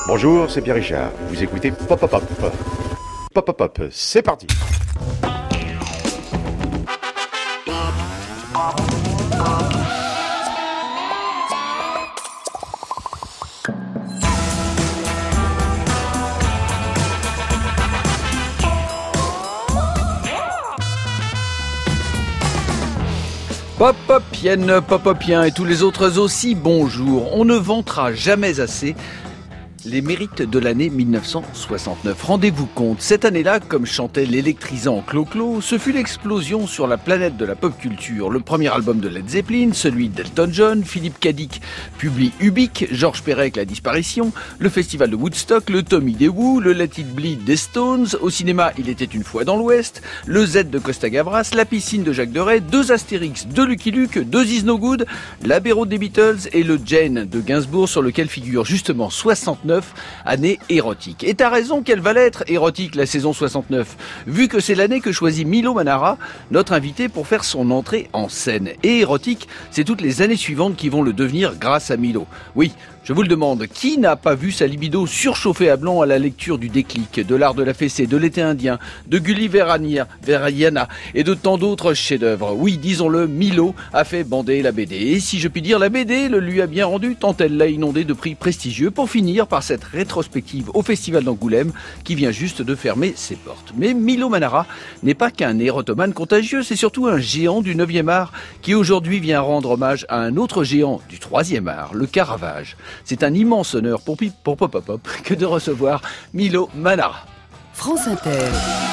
Bonjour, c'est Pierre Richard. Vous écoutez Pop Pop Pop. Pop Pop Pop, c'est parti. Pop-Popienne, Pop-Popien et tous les autres aussi, bonjour. On ne vantera jamais assez les mérites de l'année 1969. Rendez-vous compte, cette année-là, comme chantait l'électrisant Clo-Clo, ce fut l'explosion sur la planète de la pop culture. Le premier album de Led Zeppelin, celui d'Elton John, Philippe Cadic publie Ubik, Georges Perec La Disparition, le festival de Woodstock, le Tommy des Who, le Let It Bleed des Stones, au cinéma Il était une fois dans l'Ouest, le Z de Costa Gavras, la piscine de Jacques Deray, 2 Astérix, 2 Lucky Luke, 2 Is No Good, l'apéro des Beatles et le Jane de Gainsbourg sur lequel figure justement 69, année érotique. Et t'as raison qu'elle va l'être érotique la saison 69, vu que c'est l'année que choisit Milo Manara, notre invité, pour faire son entrée en scène. Et érotique, c'est toutes les années suivantes qui vont le devenir grâce à Milo. Oui, je vous le demande, qui n'a pas vu sa libido surchauffée à blanc à la lecture du Déclic, de l'art de la fessée, de l'été indien, de Gulliverana et de tant d'autres chefs-d'œuvre? Oui, disons-le, Milo a fait bander la BD. Et si je puis dire, la BD le lui a bien rendu, tant elle l'a inondé de prix prestigieux, pour finir par cette rétrospective au Festival d'Angoulême qui vient juste de fermer ses portes. Mais Milo Manara n'est pas qu'un érotomane contagieux, c'est surtout un géant du 9e art qui aujourd'hui vient rendre hommage à un autre géant du 3e art, le Caravage. C'est un immense honneur pour Pop Pop Pop que de recevoir Milo Manara. France Inter.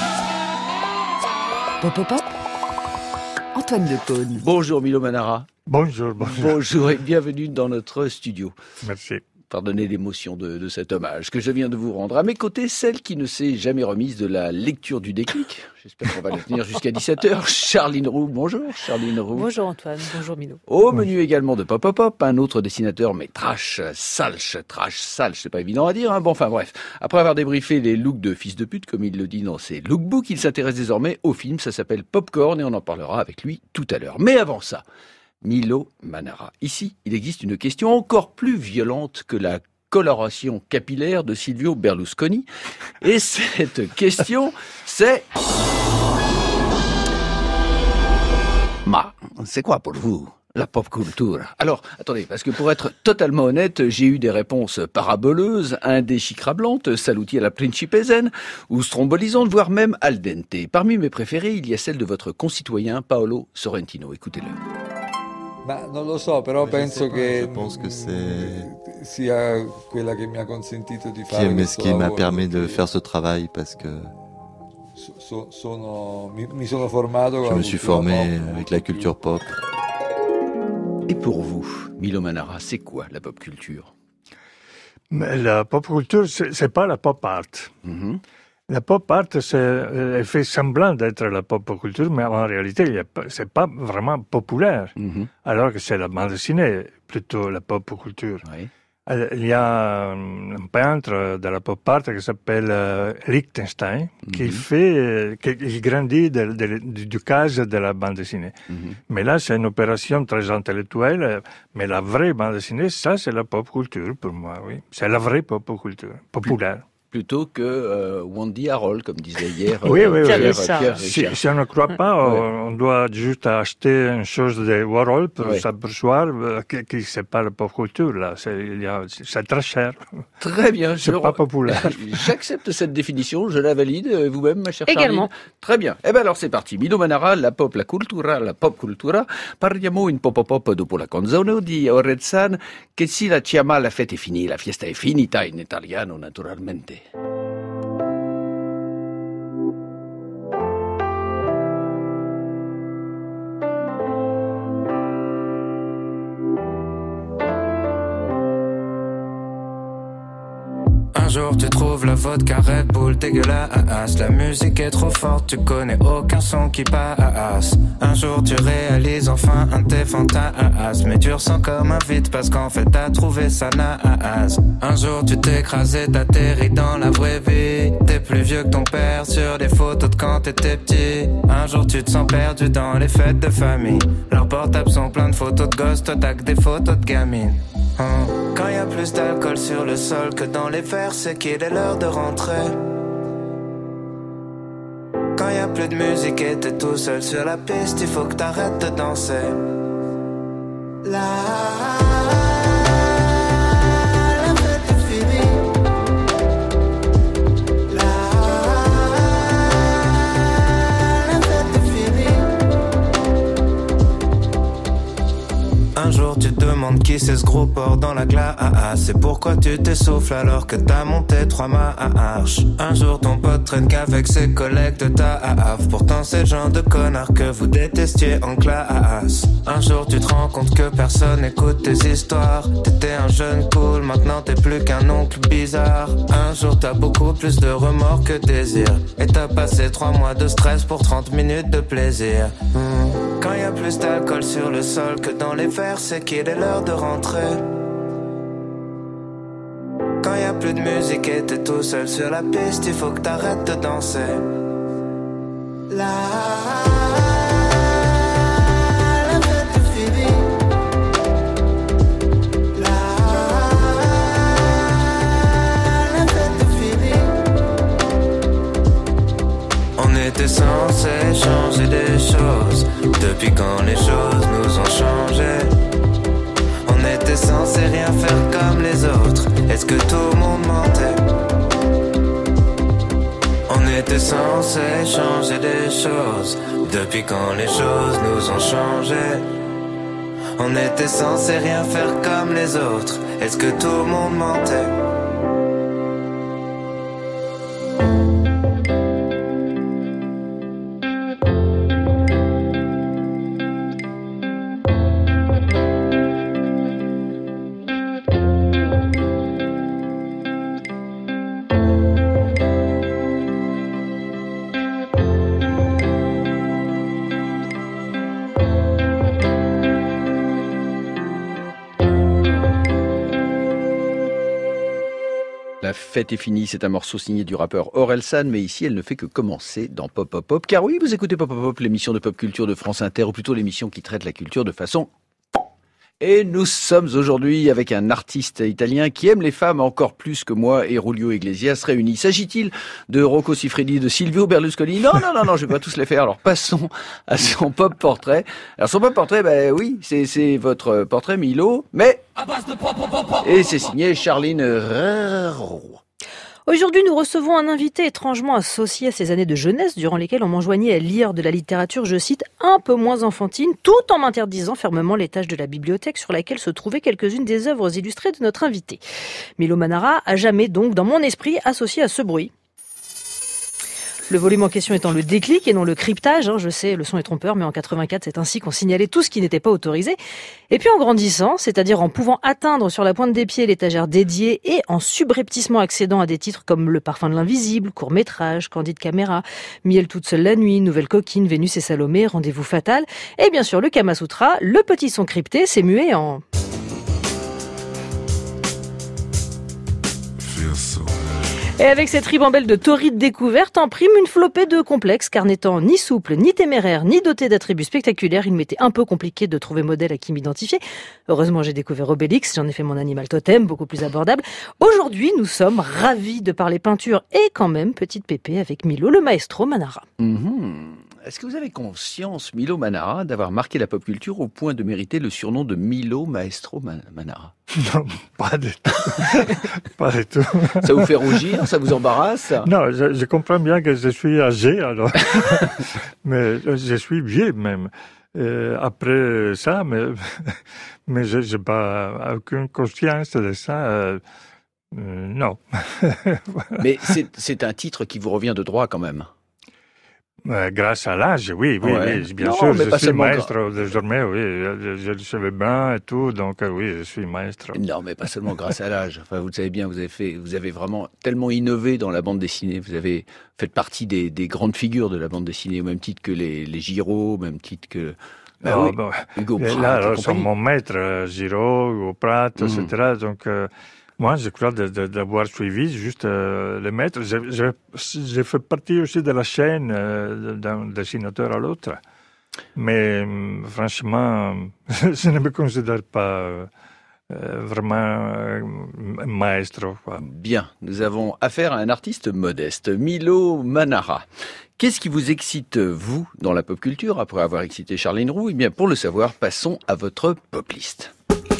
Pop Pop Pop. Antoine Decaune. Bonjour Milo Manara. Bonjour. Bonjour et bienvenue dans notre studio. Merci. Pardonnez l'émotion de cet hommage que je viens de vous rendre. À mes côtés, celle qui ne s'est jamais remise de la lecture du Déclic. J'espère qu'on va la tenir jusqu'à 17h. Charline Roux. Bonjour Charline Roux. Bonjour Antoine, bonjour Milo. Au menu également de Pop Pop Pop, un autre dessinateur, mais trash, sale, c'est pas évident à dire. Hein. Bon, enfin bref. Après avoir débriefé les looks de fils de pute, comme il le dit dans ses lookbooks, il s'intéresse désormais au film. Ça s'appelle Popcorn et on en parlera avec lui tout à l'heure. Mais avant ça, Milo Manara. Ici, il existe une question encore plus violente que la coloration capillaire de Silvio Berlusconi. Et cette question, c'est... c'est quoi pour vous la pop culture? Alors, attendez, parce que pour être totalement honnête, j'ai eu des réponses paraboleuses, indéchiffrables, saluti à la principezen, ou strombolisantes, voire même al dente. Parmi mes préférées, il y a celle de votre concitoyen Paolo Sorrentino. Écoutez-le. Non lo so, però penso che je pense que c'est sia quella che mi ha consentito di fare ce qui m'a permis de faire ce travail parce que mi sono formato je me suis formé avec la culture pop. Et pour vous, Milo Manara, c'est quoi la pop culture? Mais la pop culture, c'est pas la pop art. Mm-hmm. La pop art, elle fait semblant d'être la pop culture, mais en réalité, c'est pas vraiment populaire. Mm-hmm. Alors que c'est la bande dessinée, plutôt la pop culture. Oui. Il y a un peintre de la pop art qui s'appelle Lichtenstein, qui grandit du case de la bande dessinée. Mm-hmm. Mais là, c'est une opération très intellectuelle. Mais la vraie bande dessinée, ça, c'est la pop culture pour moi, oui. C'est la vraie pop culture, populaire. Plutôt que Wendy Harold, comme disait hier oui. Pierre Richard. Si on ne croit pas, on doit juste acheter une chose de Warhol pour s'apercevoir que c'est pas la pop culture, là. C'est très cher. Très bien. C'est pas populaire. J'accepte cette définition, je la valide. Vous-même, ma chère Également. Charline. Très bien. Eh ben alors, c'est parti. Milo Manara, la pop cultura. Parliamo in pop dopo la canzone di Orelsan, che si la chiama la fête est finie, la fiesta è finita in italiano, naturalmente. Un jour tu trouves la vodka Red Bull dégueulasse. La musique est trop forte, tu connais aucun son qui passe. Un jour tu réalises enfin un de tes fantasmes, mais tu ressens comme un vide parce qu'en fait t'as trouvé ça naze. Un jour tu t'écrases et t'atterris dans la vraie vie. T'es plus vieux que ton père sur des photos de quand t'étais petit. Un jour tu te sens perdu dans les fêtes de famille. Leurs portables sont pleins de photos de gosses, toi t'as que des photos de gamines. Quand y a plus d'alcool sur le sol que dans les verres, c'est qu'il est l'heure de rentrer. Quand y a plus de musique et t'es tout seul sur la piste, il faut que t'arrêtes de danser. La fête est finie. La fête est finie. Un jour tu te demandes qui c'est ce gros porc dans la glace. C'est pourquoi tu t'essouffles alors que t'as monté 3 marches. Un jour ton pote traîne qu'avec ses collègues de ta AAF. Pourtant c'est le genre de connard que vous détestiez en classe. Un jour tu te rends compte que personne écoute tes histoires. T'étais un jeune cool, maintenant t'es plus qu'un oncle bizarre. Un jour t'as beaucoup plus de remords que désir. Et t'as passé 3 mois de stress pour 30 minutes de plaisir. Quand y a plus d'alcool sur le sol que dans les verres, c'est qu'il est l'heure de rentrer. Quand y a plus de musique et t'es tout seul sur la piste, il faut que t'arrêtes de danser. La fête est finie. La fête est finie. On était censé changer des choses. Depuis quand les choses nous ont changé. On était censé rien faire comme les autres. Est-ce que tout le monde mentait? On était censé changer des choses. Depuis quand les choses nous ont changé. On était censé rien faire comme les autres. Est-ce que tout le monde mentait? La fête est finie, c'est un morceau signé du rappeur Orelsan, mais ici elle ne fait que commencer dans Pop Pop Pop. Car oui, vous écoutez Pop Pop Pop, l'émission de pop culture de France Inter, ou plutôt l'émission qui traite la culture de façon... Et nous sommes aujourd'hui avec un artiste italien qui aime les femmes encore plus que moi et Julio Iglesias réunis. S'agit-il de Rocco Siffredi, de Silvio Berlusconi? Non, je vais pas tous les faire. Alors passons à son pop portrait. Alors son pop portrait, ben oui, c'est votre portrait Milo, mais... Et c'est signé Charline Herrero. Aujourd'hui, nous recevons un invité étrangement associé à ces années de jeunesse durant lesquelles on m'enjoignait à lire de la littérature, je cite, un peu moins enfantine, tout en m'interdisant fermement les tâches de la bibliothèque sur laquelle se trouvaient quelques-unes des œuvres illustrées de notre invité. Milo Manara a jamais donc, dans mon esprit, associé à ce bruit. Le volume en question étant le déclic et non le cryptage. Je sais, le son est trompeur, mais en 84, c'est ainsi qu'on signalait tout ce qui n'était pas autorisé. Et puis en grandissant, c'est-à-dire en pouvant atteindre sur la pointe des pieds l'étagère dédiée et en subrepticement accédant à des titres comme Le parfum de l'invisible, Court-métrage, Candide caméra, Miel toute seule la nuit, Nouvelle coquine, Vénus et Salomé, Rendez-vous fatal. Et bien sûr, le Kama Sutra, le petit son crypté, s'est mué en... Et avec cette ribambelle de torrides découvertes, en prime une flopée de complexes, car n'étant ni souple, ni téméraire, ni doté d'attributs spectaculaires, il m'était un peu compliqué de trouver modèle à qui m'identifier. Heureusement, j'ai découvert Obélix, j'en ai fait mon animal totem, beaucoup plus abordable. Aujourd'hui, nous sommes ravis de parler peinture et quand même petite pépé avec Milo, le maestro Manara. Est-ce que vous avez conscience, Milo Manara, d'avoir marqué la pop culture au point de mériter le surnom de Milo Maestro Manara? Non, pas du tout. Pas du tout. Ça vous fait rougir? Ça vous embarrasse? Non, je comprends bien que je suis âgé, alors. Mais je suis vieux même. Après ça, mais je n'ai pas aucune conscience de ça. Non. Mais c'est un titre qui vous revient de droit quand même. Grâce à l'âge, oui, bien non, sûr, mais je suis maestro désormais, oui, j'ai le cheveu blanc et tout, donc oui, je suis maestro. Non, mais pas seulement grâce à l'âge. Enfin, vous le savez bien, vous avez vraiment tellement innové dans la bande dessinée. Vous avez fait partie des grandes figures de la bande dessinée, au même titre que les Giraud, au même titre que Hugo Pratt. Là, alors, sont mon maître, Giraud, Hugo Pratt, etc. Donc, moi, je crois d'avoir suivi juste le maître. J'ai fait partie aussi de la chaîne d'un dessinateur à l'autre. Mais franchement, je ne me considère pas vraiment maestro, quoi. Bien, nous avons affaire à un artiste modeste, Milo Manara. Qu'est-ce qui vous excite, vous, dans la pop culture, après avoir excité Charline Roux? Eh bien, pour le savoir, passons à votre pop list.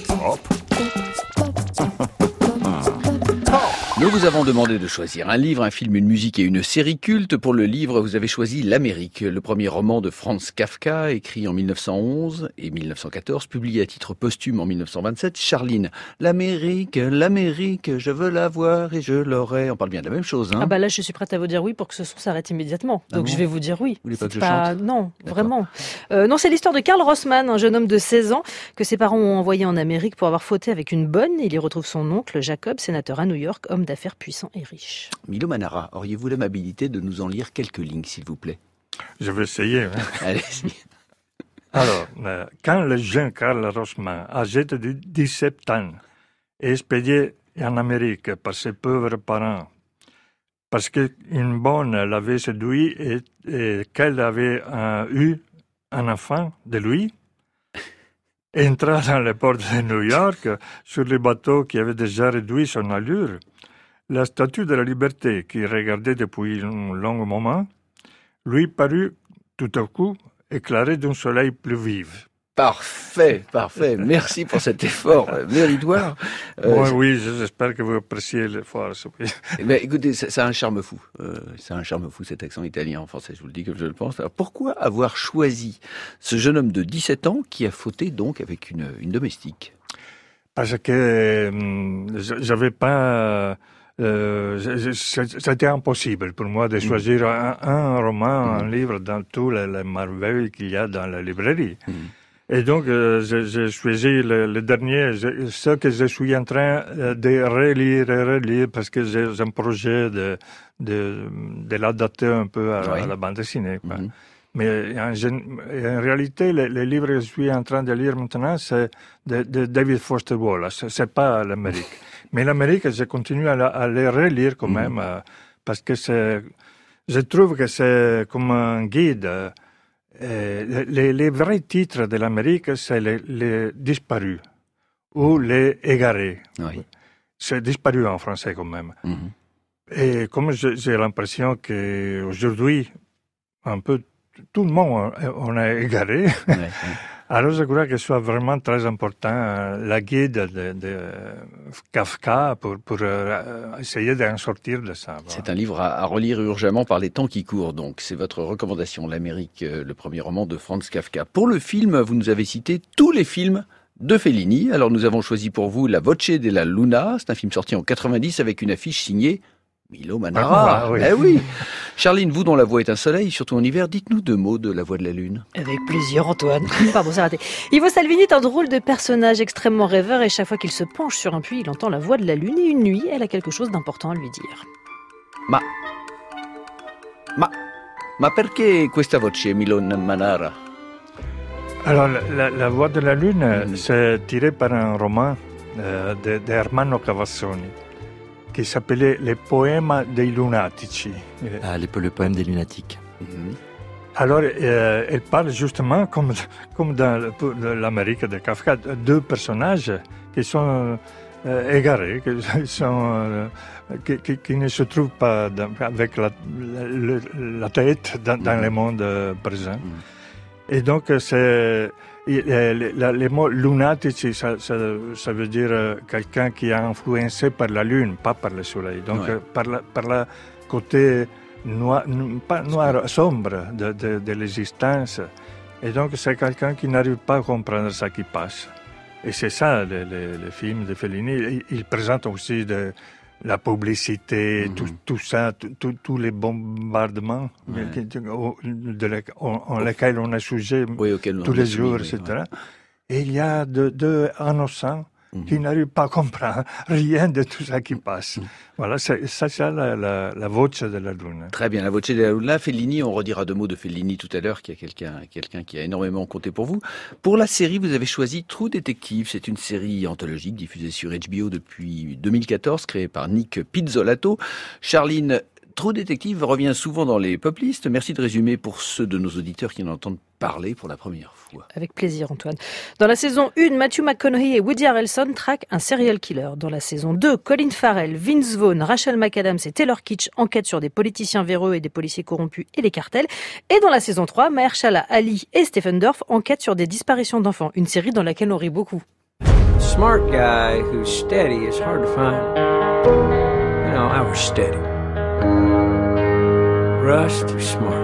Nous vous avons demandé de choisir un livre, un film, une musique et une série culte. Pour le livre, vous avez choisi L'Amérique, le premier roman de Franz Kafka, écrit en 1911 et 1914, publié à titre posthume en 1927. Charline, l'Amérique, je veux la voir et je l'aurai. On parle bien de la même chose, hein? Ah bah là, je suis prête à vous dire oui pour que ce son s'arrête immédiatement. Ah Donc bon, je vais vous dire oui. Vous voulez pas que je chante? Non, D'accord. vraiment. Non, c'est l'histoire de Karl Rossmann, un jeune homme de 16 ans que ses parents ont envoyé en Amérique pour avoir fauté avec une bonne. Il y retrouve son oncle, Jacob, sénateur à New York, homme d'affaires puissant et riche. Milo Manara, auriez-vous l'amabilité de nous en lire quelques lignes, s'il vous plaît? Je vais essayer. Hein. Allez-y. Alors, quand le jeune Karl Rossmann, âgé de 17 ans, est expédié en Amérique par ses pauvres parents, parce qu'une bonne l'avait séduit et qu'elle avait eu un enfant de lui, entra dans les ports de New York sur le bateau qui avait déjà réduit son allure. La statue de la liberté, qu'il regardait depuis un long moment, lui parut tout à coup éclairée d'un soleil plus vif. Parfait. Merci pour cet effort méritoire. Oui, j'espère que vous appréciez l'effort. Oui. Eh ben, écoutez, ça a un charme fou. C'est un charme fou, cet accent italien en français, je vous le dis comme je le pense. Alors, pourquoi avoir choisi ce jeune homme de 17 ans qui a fauté donc avec une domestique? Parce que j'avais pas... c'était impossible pour moi de choisir un roman, un livre dans tous les merveilles qu'il y a dans la librairie. Et donc, j'ai choisi le dernier, ce que je suis en train de relire, parce que j'ai un projet de l'adapter un peu à la bande dessinée, quoi. Mais en réalité, le livre que je suis en train de lire maintenant, c'est de David Foster Wallace. C'est pas l'Amérique. Mais l'Amérique, je continue à le relire quand même, parce que je trouve que c'est comme un guide. Les vrais titres de l'Amérique, c'est les disparus ou les égarés. Oui. C'est disparu en français quand même. Et comme j'ai l'impression qu'aujourd'hui, un peu tout le monde on est égaré, alors je crois que ce soit vraiment très important la guide de Kafka pour essayer d'en sortir de ça. Voilà. C'est un livre à relire urgemment par les temps qui courent. Donc c'est votre recommandation, L'Amérique, le premier roman de Franz Kafka. Pour le film, vous nous avez cité tous les films de Fellini. Alors nous avons choisi pour vous La Voce della Luna. C'est un film sorti en 90 avec une affiche signée Milo Manara. Oui. Eh oui. Charline, vous dont la voix est un soleil, surtout en hiver, dites-nous 2 mots de La Voix de la Lune. Avec plaisir, Antoine. Pardon, c'est raté. Ivo Salvini est un drôle de personnage extrêmement rêveur et chaque fois qu'il se penche sur un puits, il entend la voix de la Lune et une nuit, elle a quelque chose d'important à lui dire. Ma perché questa voce, Milo Manara? Alors, la Voix de la Lune, c'est tiré par un roman de Ermanno Cavazzoni, qui s'appelait Les Poèmes dei Lunatici. Le poème des lunatiques. Alors, elle parle justement, comme dans l'Amérique de Kafka, 2 personnages qui sont égarés, qui ne se trouvent pas avec la tête dans le monde présent. Et donc, les mots lunatici, ça veut dire quelqu'un qui est influencé par la lune, pas par le soleil. Donc, par le côté sombre de l'existence. Et donc, c'est quelqu'un qui n'arrive pas à comprendre ce qui passe. Et c'est ça, le film de Fellini. Il présente aussi la publicité, tout ça, tous les bombardements en lesquels on est sujet tous les jours, etc. Et il y a deux innocents qui n'arrivent pas à comprendre rien de tout ça qui passe. Voilà, c'est ça la voce de la Lune. Très bien, La Voce della Luna. Fellini, on redira 2 mots de Fellini tout à l'heure, qui est quelqu'un qui a énormément compté pour vous. Pour la série, vous avez choisi True Detective. C'est une série anthologique diffusée sur HBO depuis 2014, créée par Nick Pizzolatto. Charline, True Detective revient souvent dans les pop-listes. Merci de résumer pour ceux de nos auditeurs qui en entendent parler pour la première fois. Avec plaisir, Antoine. Dans la saison 1, Matthew McConaughey et Woody Harrelson traquent un serial killer. Dans la saison 2, Colin Farrell, Vince Vaughn, Rachel McAdams et Taylor Kitsch enquêtent sur des politiciens véreux et des policiers corrompus et les cartels. Et dans la saison 3, Mahershala Ali et Stephen Dorff enquêtent sur des disparitions d'enfants. Une série dans laquelle on rit beaucoup. Smart guy who's steady is hard to find. You know, I was steady. Russ, too smart.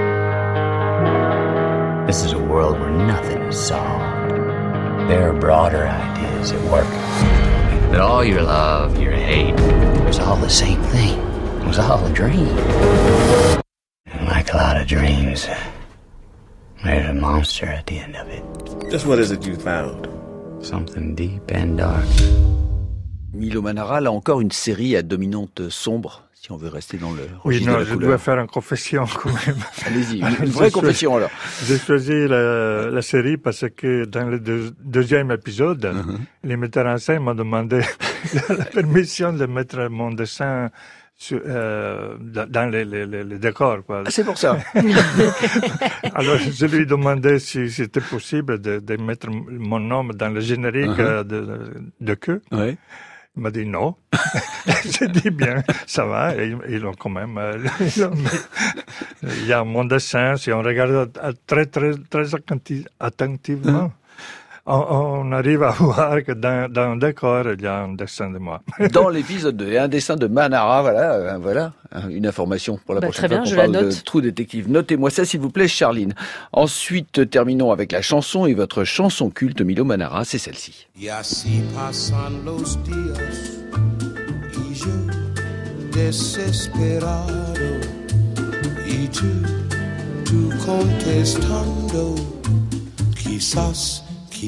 This is a world where nothing is solved. There are broader ideas at work. But all your love, your hate, it was all the same thing. It was all a dream. And like a lot of dreams, there's a monster at the end of it. Just what is it you found? Something deep and dark. Milo Manara, là encore une série à dominante sombre, si on veut rester dans le registre de la couleur. Dois faire une confession quand même. Allez-y, une vraie confession alors. J'ai choisi la série parce que dans le deuxième épisode, les metteurs en scène m'ont demandé la permission de mettre mon dessin dans les décors, quoi. Ah, c'est pour ça. Alors, je lui ai demandé si c'était possible de mettre mon nom dans le générique de queue. Ouais. Il m'a dit non. J'ai dit bien, ça va. Et ils l'ont quand même. Il y a mon dessin. Si on regarde très attentivement, on arrive à voir que dans un décor, il y a un dessin de moi. Dans l'épisode 2, un dessin de Manara, voilà, une information pour la prochaine fois qu'on parle de True Detective. Notez-moi ça, s'il vous plaît, Charline. Ensuite, terminons avec la chanson, et votre chanson culte, Milo Manara, c'est celle-ci. Y así pasan los días y yo desesperado y tú contestando quizás,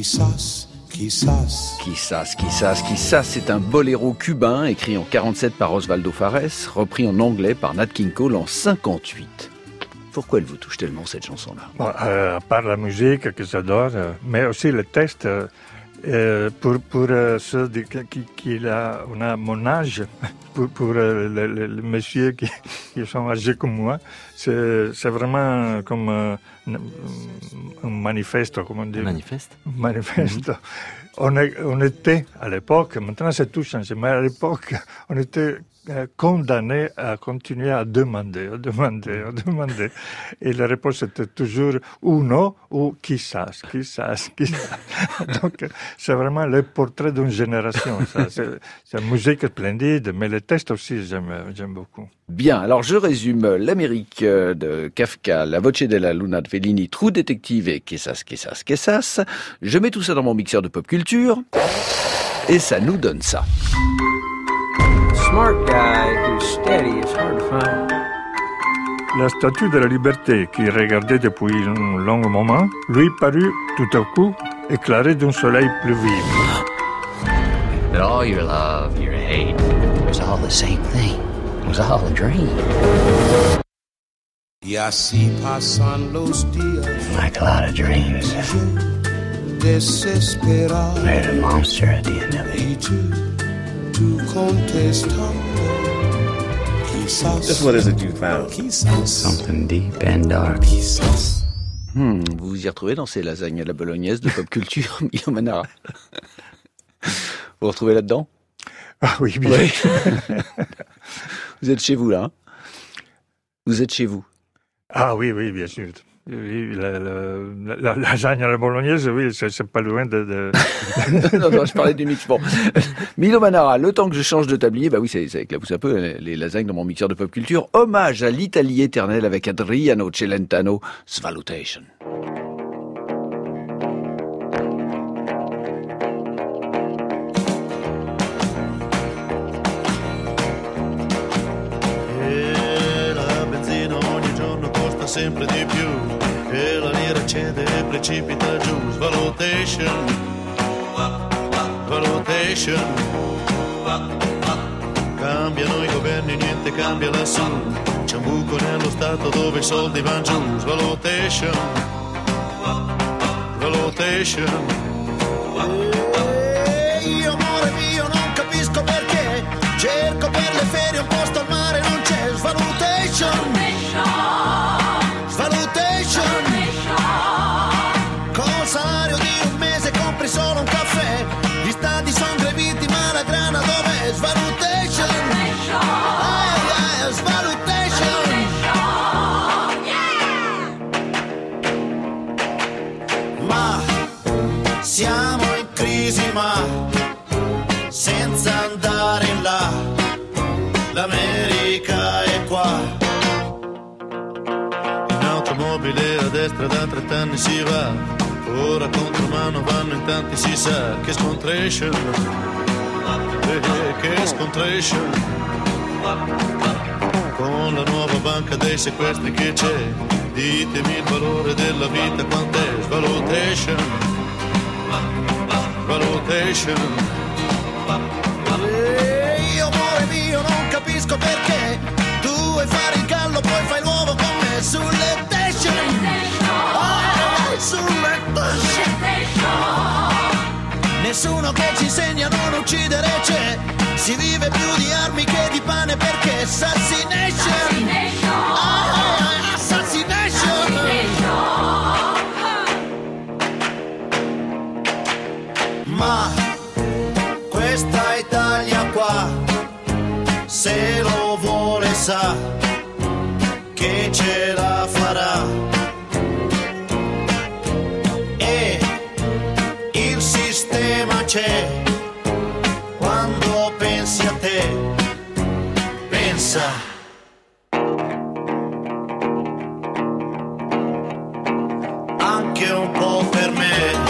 c'est un boléro cubain écrit en 47 par Osvaldo Fares, repris en anglais par Nat King Cole en 58. Pourquoi elle vous touche tellement cette chanson-là? Bon, à part la musique que j'adore, mais aussi le texte. Pour ceux qui on a mon âge, pour les messieurs qui sont âgés comme moi, c'est vraiment comme un manifeste, comment dire. Manifeste. On était à l'époque, maintenant c'est tout changé, mais à l'époque, on était condamné à continuer à demander. Et la réponse était toujours ou non ou quizás. Donc, c'est vraiment le portrait d'une génération. Ça. C'est une musique splendide, mais le texte aussi, j'aime beaucoup. Bien, alors je résume l'Amérique de Kafka, La Voce della Luna de Fellini, True Detective et Quizás. Je mets tout ça dans mon mixeur de pop culture et ça nous donne ça. Smart guy who's steady is hard to find. La statue de la liberté, qui regardait depuis un long moment, lui parut tout à coup éclairée d'un soleil plus vif. But all your love, your hate, it was all the same thing. It was all a dream. Y así pasan los días. Like a lot of dreams. Desesperado. There's a monster at the end of it. Tú contestando quizás. Just what is it you found? Something deep and dark. Vous vous y retrouvez dans ces lasagnes à la bolognaise de pop culture, Milo Manara? Vous vous retrouvez là-dedans? Ah oui, bien. Oui. Vous êtes chez vous, là, hein? Vous êtes chez vous? Ah oui, bien sûr. Oui, la lasagne à la bolognaise, oui, c'est pas loin de... non, je parlais du mix. Bon. Milo Manara, le temps que je change de tablier, bah oui, ça éclabousse un peu les lasagnes dans mon mixeur de pop culture. Hommage à l'Italie éternelle avec Adriano Celentano, Svalutation. Sempre di più e la lira cede e precipita giù. Svalutation, cambiano i governi, niente cambia lassù. C'è un buco nello stato dove i soldi van giù. Svalutation. Io amore mio non capisco perché cerco per le ferie un posto al mare non c'è. Svalutation. l'America è qua. In automobile a destra da 30 anni si va, ora contromano vanno in tanti, si sa che scontration, che scontration. Con la nuova banca dei sequestri che c'è, ditemi il valore della vita quant'è. Svalutation, valutation. Io amore mio non capisco perché tu vuoi fare il gallo poi fai l'uovo con me sulle station. Sulle station. Nessuno che ci insegna a non uccidere c'è, si vive più di armi che di pane perché assassination. Assassination. Ma questa Italia qua, se lo vuole sa che ce la farà. E il sistema c'è, quando pensi a te, pensa. Anche un po' per me.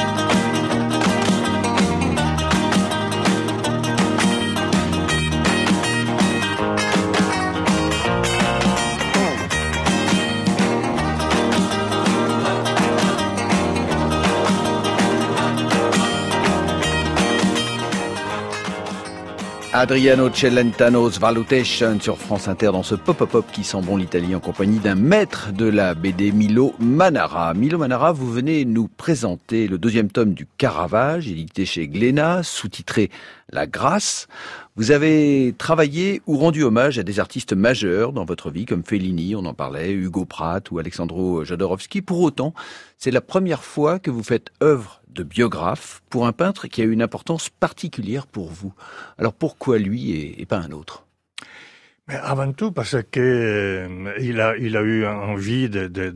Adriano Celentano, Svalutation sur France Inter dans ce pop-up qui sent bon l'Italie en compagnie d'un maître de la BD, Milo Manara. Milo Manara, vous venez nous présenter le 2e tome du Caravage, édité chez Glénat, sous-titré La Grâce. Vous avez travaillé ou rendu hommage à des artistes majeurs dans votre vie, comme Fellini, on en parlait, Hugo Pratt ou Alexandro Jodorowsky. Pour autant, c'est la première fois que vous faites œuvre de biographe pour un peintre qui a une importance particulière pour vous. Alors pourquoi lui et pas un autre ? Mais avant tout parce que il a eu envie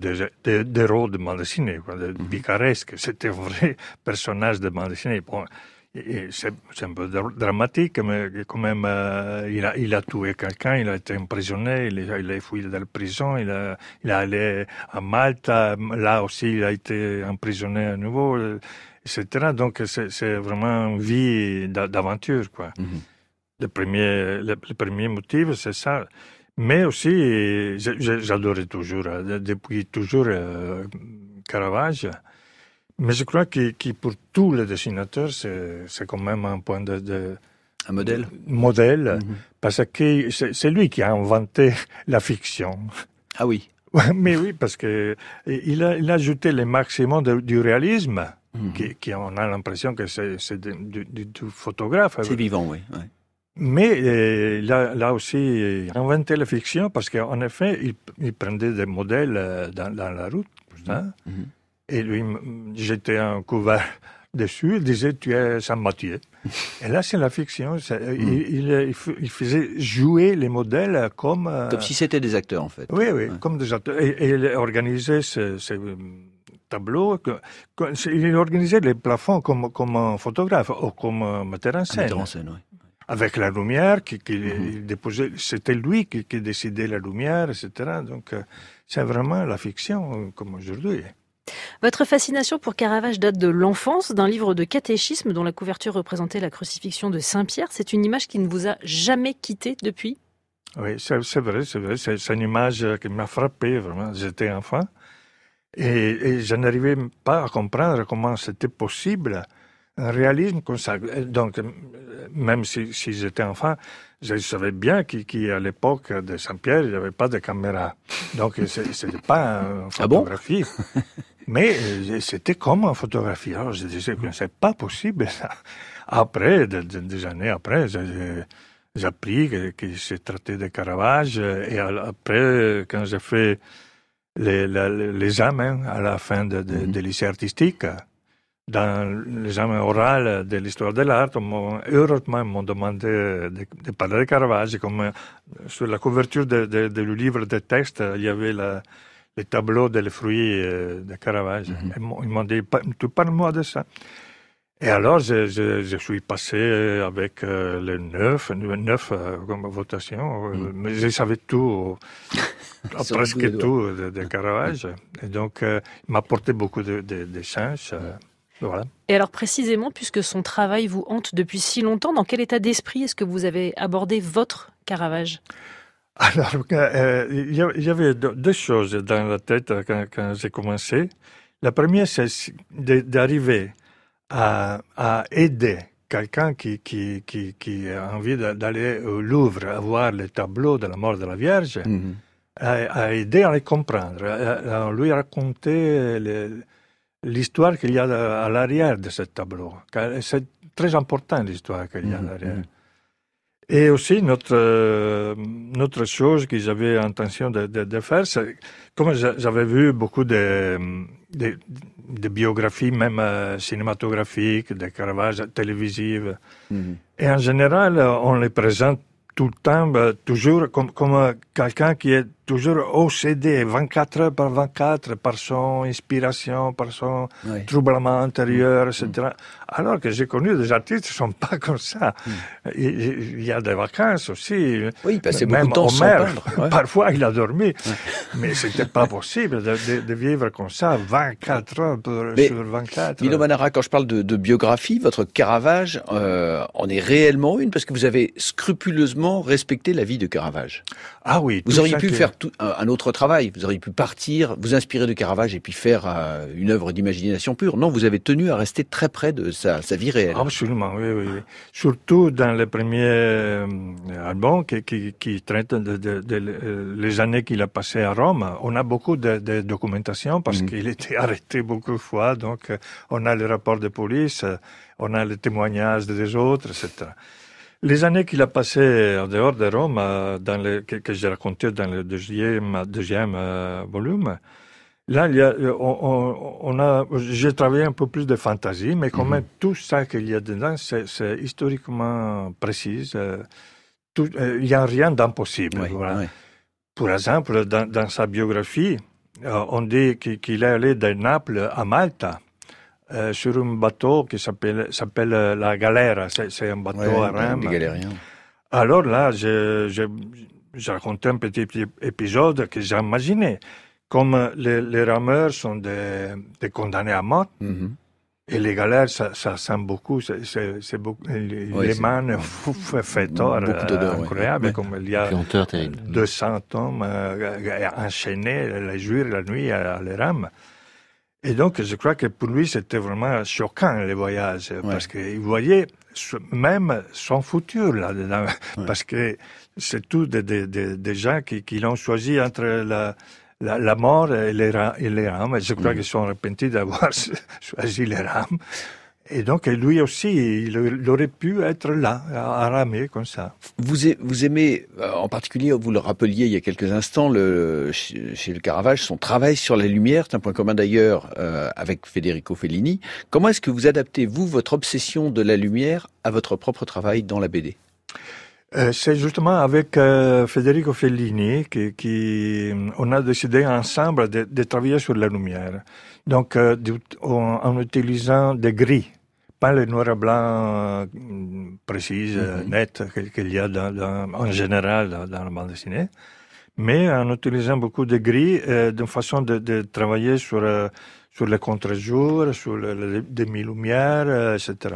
de rôles de bande dessinée, de picaresque. C'était un vrai personnage de bande dessinée. Bon, c'est un peu dramatique, mais quand même, il a tué quelqu'un, il a été emprisonné, il a fui de la prison, il est allé à Malte, là aussi il a été emprisonné à nouveau, etc. Donc c'est vraiment une vie d'aventure, quoi. Mm-hmm. Le premier motif, c'est ça. Mais aussi, j'adorais toujours, depuis toujours, Caravage. Mais je crois que pour tous les dessinateurs, c'est quand même un point un modèle. Modèle, parce que c'est lui qui a inventé la fiction. Ah oui. Mais oui, parce que il a ajouté le maximum du réalisme, qui on a l'impression que c'est du photographe. C'est vivant, oui. Ouais. Mais là aussi, il a inventé la fiction parce qu'en effet, il prenait des modèles dans la route. Hein? Et lui jetait un couvert dessus, il disait « tu es Saint-Mathieu ». Et là, c'est la fiction. Il faisait jouer les modèles comme si c'était des acteurs, en fait. Oui, comme des acteurs. Et il organisait ces tableaux. Il organisait les plafonds comme un photographe ou comme un metteur en scène. Oui. Avec la lumière qu'il déposait. C'était lui qui décidait la lumière, etc. Donc, c'est vraiment la fiction, comme aujourd'hui. Votre fascination pour Caravage date de l'enfance, d'un livre de catéchisme dont la couverture représentait la crucifixion de Saint-Pierre. C'est une image qui ne vous a jamais quitté depuis ? Oui, c'est vrai. C'est une image qui m'a frappé, vraiment. J'étais enfant et je n'arrivais pas à comprendre comment c'était possible, un réalisme comme ça. Donc, même si j'étais enfant, je savais bien qu'à l'époque de Saint-Pierre, il n'y avait pas de caméra. Donc, ce n'était pas une photographie. Ah bon? Mais c'était comme une photographie. Alors, je disais que c'est pas possible, ça. Après, des années après, j'ai appris que c'est traité de Caravage. Et après, quand j'ai fait l'examen à la fin de lycée artistique, dans l'examen oral de l'histoire de l'art, heureusement, ils m'ont demandé de parler de Caravage. Comme sur la couverture du livre de texte, il y avait les tableaux des fruits de Caravage. Ils m'ont dit, tu parles-moi de ça. Et alors, je suis passé avec les 9 comme votation, mais je savais tout, presque tout de Caravage. Et donc, il m'a apporté beaucoup de chance. Voilà. Et alors précisément, puisque son travail vous hante depuis si longtemps, dans quel état d'esprit est-ce que vous avez abordé votre Caravage ? Alors, il y avait deux choses dans la tête quand j'ai commencé. La première, c'est d'arriver à aider quelqu'un qui a envie d'aller au Louvre, à voir les tableaux de la mort de la Vierge, à aider à les comprendre, à lui raconter l'histoire qu'il y a à l'arrière de ce tableau. C'est très important l'histoire qu'il y a à l'arrière. Et aussi, notre chose que j'avais intention de faire, c'est, comme j'avais vu beaucoup de biographies, même cinématographiques, de Caravage télévisives, et en général, on les présente tout le temps, toujours comme quelqu'un qui est toujours obsédé 24 heures par 24 par son inspiration, par son troublement intérieur, etc. Alors que j'ai connu des artistes qui ne sont pas comme ça. Il y a des vacances aussi. Oui, il passait beaucoup de temps sans peindre. Ouais. Parfois, il a dormi. Mais ce n'était pas possible de vivre comme ça 24 heures sur 24. Milo Manara, quand je parle de biographie, votre Caravage en est réellement une, parce que vous avez scrupuleusement respecté la vie de Caravage. Ah oui. Vous auriez pu faire un autre travail. Vous auriez pu partir, vous inspirer de Caravage et puis faire une œuvre d'imagination pure. Non, vous avez tenu à rester très près de sa vie réelle. Absolument, oui. Surtout dans les premiers albums qui traitent les années qu'il a passées à Rome. On a beaucoup de documentation parce qu'il était arrêté beaucoup de fois. Donc, on a les rapports de police, on a les témoignages des autres, etc. Les années qu'il a passées en dehors de Rome, que j'ai raconté dans le deuxième volume, là, j'ai travaillé un peu plus de fantaisie, mais quand même tout ça qu'il y a dedans, c'est historiquement précis. Il n'y a rien d'impossible. Voilà. Pour exemple, dans sa biographie, on dit qu'il est allé de Naples à Malte. Sur un bateau qui s'appelle la Galera, c'est un bateau à rame. Des galériens. Alors là, j'ai raconté un petit épisode que j'ai imaginé. Comme les rameurs sont des condamnés à mort, et les galères, ça sent beaucoup, c'est beaucoup, les mains fait tort incroyable, comme il y a 200 hommes enchaînés la jour et la nuit à les rames. Et donc, je crois que pour lui, c'était vraiment choquant, les voyages, parce qu'il voyait même son futur là-dedans, parce que c'est tout des gens qui l'ont choisi entre la mort et les rames. Et je crois qu'ils sont repentis d'avoir choisi les rames. Et donc, lui aussi, il aurait pu être là, à ramer comme ça. Vous aimez, en particulier, vous le rappeliez il y a quelques instants, chez le Caravage, son travail sur la lumière, c'est un point commun d'ailleurs avec Federico Fellini. Comment est-ce que vous adaptez, vous, votre obsession de la lumière à votre propre travail dans la BD ? C'est justement avec Federico Fellini on a décidé ensemble de travailler sur la lumière. Donc, en utilisant des gris, pas les noirs et blancs précises, nets qu'il y a en général dans la bande dessinée, mais en utilisant beaucoup de gris d'une façon de travailler sur le contre-jour, sur les demi-lumières, etc.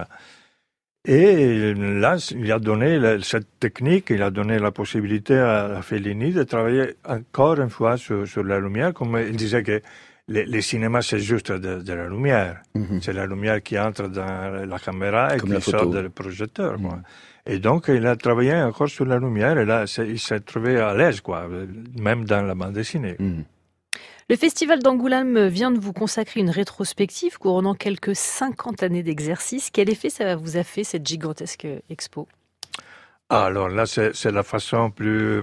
Et là, il a donné cette technique, il a donné la possibilité à Fellini de travailler encore une fois sur la lumière, comme il disait que les cinémas, c'est juste de la lumière. C'est la lumière qui entre dans la caméra et qui sort du projecteur. Et donc, il a travaillé encore sur la lumière, et là, il s'est trouvé à l'aise, même dans la bande dessinée. Le Festival d'Angoulême vient de vous consacrer une rétrospective couronnant quelques 50 années d'exercice. Quel effet ça vous a fait, cette gigantesque expo ? Alors là, c'est la façon plus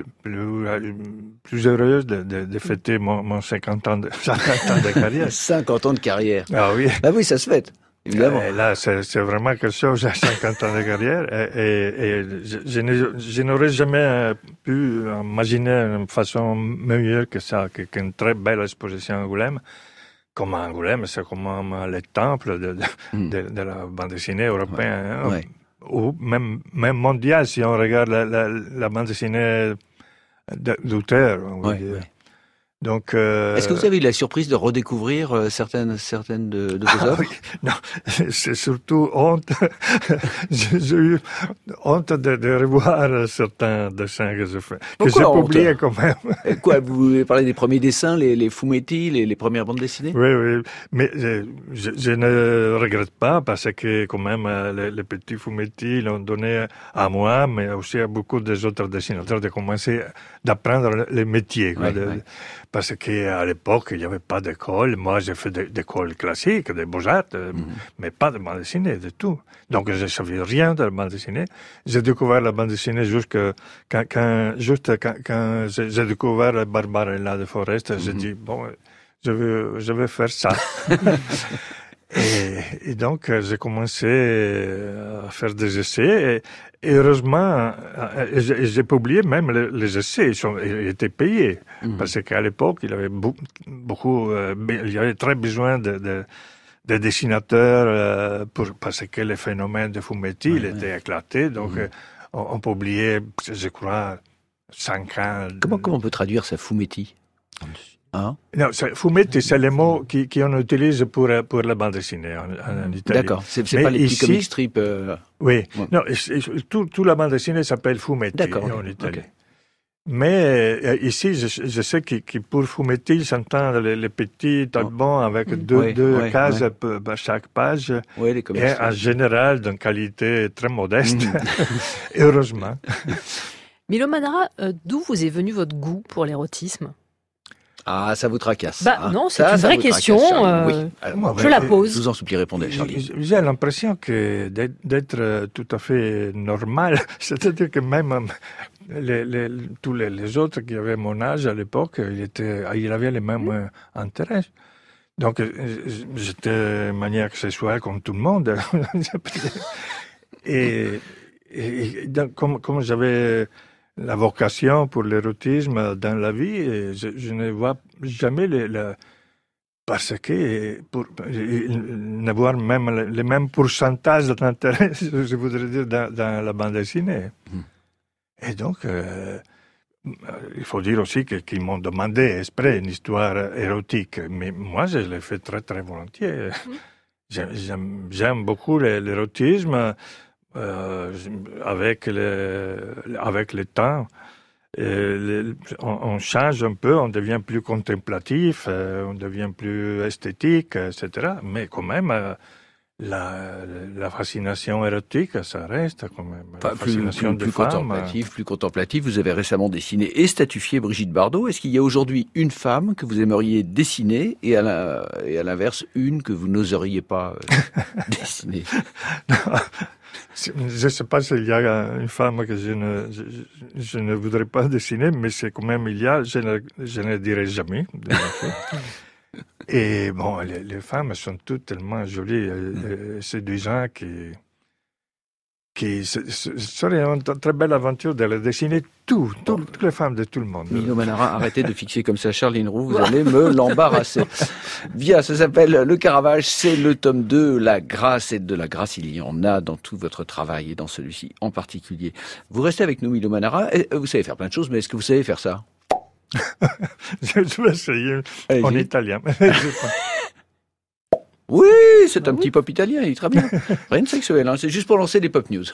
heureuse de fêter mon 50 ans de carrière. 50 ans de carrière. Ah oui. Ah oui, ça se fête. Évidemment. Et là, c'est vraiment quelque chose à 50 ans de carrière. Et je n'aurais jamais pu imaginer une façon meilleure que ça, qu'une très belle exposition à Angoulême. comme Angoulême, c'est comme le temple de la bande dessinée européenne, ouais. Ou même mondiale, si on regarde la bande dessinée d'auteur. Ouais. Donc, est-ce que vous avez eu la surprise de redécouvrir certaines de vos œuvres? Oui. Non, c'est surtout honte. J'ai eu honte de revoir certains dessins que je fais, que j'ai publiés quand même. Quoi, vous parlez des premiers dessins, les fumetti, les premières bandes dessinées? Oui, mais je ne regrette pas parce que quand même les petits fumetti l'ont donné à moi, mais aussi à beaucoup des autres dessinateurs de commencer d'apprendre les métiers. Parce qu'à l'époque, il n'y avait pas d'école. Moi, j'ai fait des écoles classiques, des beaux-arts, mais pas de bande dessinée du tout. Donc, je ne savais rien de la bande dessinée. J'ai découvert la bande dessinée quand j'ai découvert Barbarella de Forest. J'ai dit, bon, je vais faire ça. Et donc, j'ai commencé à faire des essais. Et heureusement, j'ai publié même les essais. Ils étaient payés. Parce qu'à l'époque, il y avait il y avait très besoin de dessinateurs parce que le phénomène de fumetti, il était éclaté. Donc, on publiait, je crois, 5 ans. Comment on peut traduire ça, fumetti? Non, fumetti, c'est le mot qu'on utilise pour la bande dessinée en Italie. D'accord, c'est pas les petits comic strips. Oui, non, toute la bande dessinée s'appelle fumetti en Italie. Okay. Mais ici, je sais que pour fumetti, j'entends les petits albums avec deux cases à chaque page, et en général d'une qualité très modeste, heureusement. Milo Manara, d'où vous est venu votre goût pour l'érotisme? Ah, ça vous tracasse. Non, c'est une vraie question. Je la pose. Je vous en supplie, répondez, Charlie. J'ai l'impression que d'être tout à fait normal, c'est-à-dire que même tous les autres qui avaient mon âge à l'époque, ils avaient les mêmes intérêts. Donc, j'étais maniaque sexuel comme tout le monde. et donc, comme j'avais la vocation pour l'érotisme dans la vie, je ne vois jamais parce que pour n'avoir même les mêmes pourcentages d'intérêt, je voudrais dire, dans la bande dessinée. Et donc, il faut dire aussi qu'ils m'ont demandé exprès une histoire érotique, mais moi, je l'ai fait très, très volontiers. J'aime beaucoup l'érotisme. Avec le temps, on change un peu, on devient plus contemplatif, on devient plus esthétique, etc. Mais quand même, la fascination érotique, ça reste quand même. Enfin, plus contemplatif. Vous avez récemment dessiné et statufié Brigitte Bardot. Est-ce qu'il y a aujourd'hui une femme que vous aimeriez dessiner et à l'inverse, une que vous n'oseriez pas dessiner? Je ne sais pas s'il y a une femme que je ne voudrais pas dessiner, mais c'est quand même je ne dirai jamais. Et bon, les femmes sont toutes tellement jolies et séduisantes qui serait une très belle aventure de les dessiner toutes les femmes de tout le monde. Milo Manara, arrêtez de fixer comme ça Charline Roux, vous allez me l'embarrasser. Bien, ça s'appelle Le Caravage, c'est le tome 2, La Grâce, et de la grâce, il y en a dans tout votre travail et dans celui-ci en particulier. Vous restez avec nous, Milo Manara, vous savez faire plein de choses, mais est-ce que vous savez faire ça? Je vais essayer en italien. Oui, c'est un petit pop italien, il est très bien. Rien de sexuel, c'est juste pour lancer des pop news.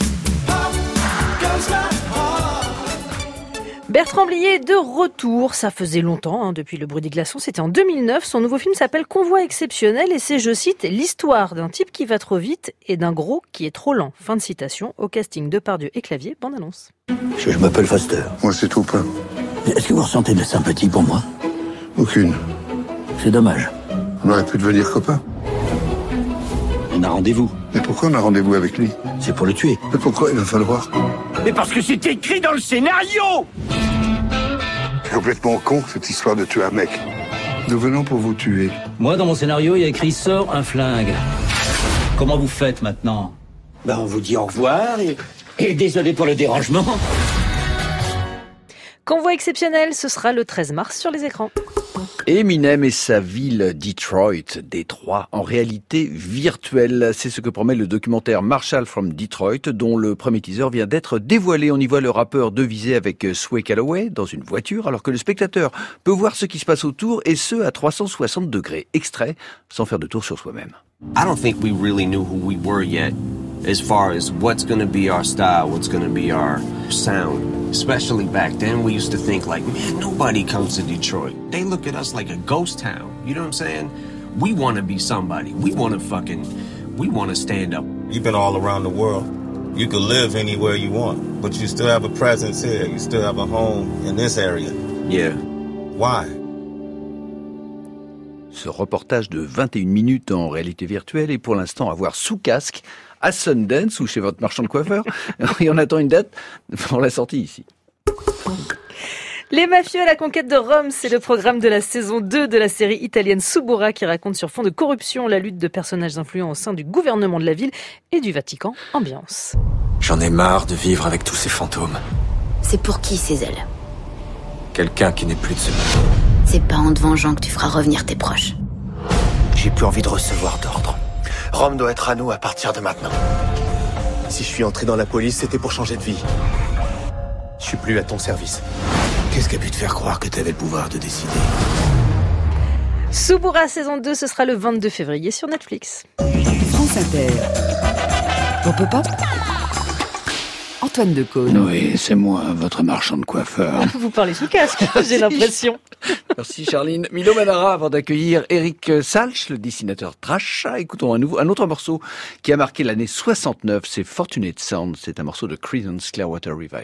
Bertrand Blier de retour, ça faisait longtemps, depuis Le Bruit des glaçons, c'était en 2009. Son nouveau film s'appelle Convoi exceptionnel et c'est, je cite, l'histoire d'un type qui va trop vite et d'un gros qui est trop lent. Fin de citation, au casting Depardieu et Clavier, bande annonce. Je m'appelle Foster. Moi c'est tout plein. Est-ce que vous ressentez de la sympathie pour moi? Aucune. C'est dommage. On aurait pu devenir copains. On a rendez-vous. Mais pourquoi on a rendez-vous avec lui? C'est pour le tuer. Mais pourquoi il va falloir? Mais parce que c'est écrit dans le scénario! C'est complètement con, cette histoire de tuer un mec. Nous venons pour vous tuer. Moi, dans mon scénario, il y a écrit « Sors un flingue ». Comment vous faites maintenant? On vous dit au revoir et désolé pour le dérangement. Convoi exceptionnel, ce sera le 13 mars sur les écrans. Eminem et sa ville Détroit, en réalité virtuelle. C'est ce que promet le documentaire Marshall from Detroit, dont le premier teaser vient d'être dévoilé. On y voit le rappeur devisé avec Sway Calloway dans une voiture, alors que le spectateur peut voir ce qui se passe autour, et ce à 360 degrés. Extrait, sans faire de tour sur soi-même. I don't think we really knew who we were yet, as far as what's going to be our style, what's going to be our sound. Especially back then, we used to think like, man, nobody comes to Detroit. They look at us like a ghost town. You know what I'm saying? We want to be somebody. We want to stand up. You've been all around the world. You could live anywhere you want, but you still have a presence here. You still have a home in this area. Yeah. Why? Ce reportage de 21 minutes en réalité virtuelle est pour l'instant à voir sous casque à Sundance ou chez votre marchand de coiffeur. Et on attend une date pour la sortie ici. Les mafieux à la conquête de Rome, c'est le programme de la saison 2 de la série italienne Suburra qui raconte sur fond de corruption la lutte de personnages influents au sein du gouvernement de la ville et du Vatican. Ambiance. J'en ai marre de vivre avec tous ces fantômes. C'est pour qui ces ailes? Quelqu'un qui n'est plus de ce monde. C'est pas en te vengeant que tu feras revenir tes proches. J'ai plus envie de recevoir d'ordre. Rome doit être à nous à partir de maintenant. Si je suis entré dans la police, c'était pour changer de vie. Je suis plus à ton service. Qu'est-ce qui a pu te faire croire que t'avais le pouvoir de décider? Suburra saison 2, ce sera le 22 février sur Netflix. France Inter. Pop-up. Antoine Decaune. Oui, c'est moi, votre marchand de coiffeur. Vous parlez sous casque, j'ai l'impression. Merci Charline. Milo Manara, avant d'accueillir Eric Salch, le dessinateur trash. Écoutons un autre morceau qui a marqué l'année 69, c'est Fortunate Sound. C'est un morceau de Creedence Clearwater Revival.